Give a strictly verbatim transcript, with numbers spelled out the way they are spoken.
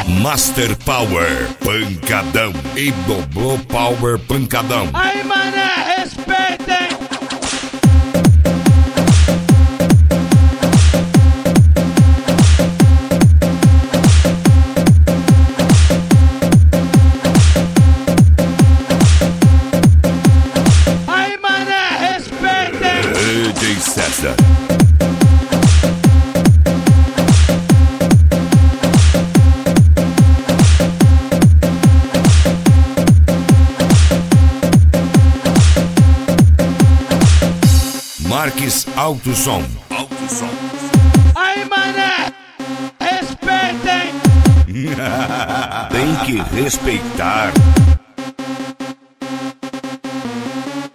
Master Power Pancadão e Dobrou Power Pancadão. Aí, mané, respeitem! Aí, mané, respeitem! D J César. Marques Alto Som. Alto Som. Aí, mané, respeitem! Tem que respeitar.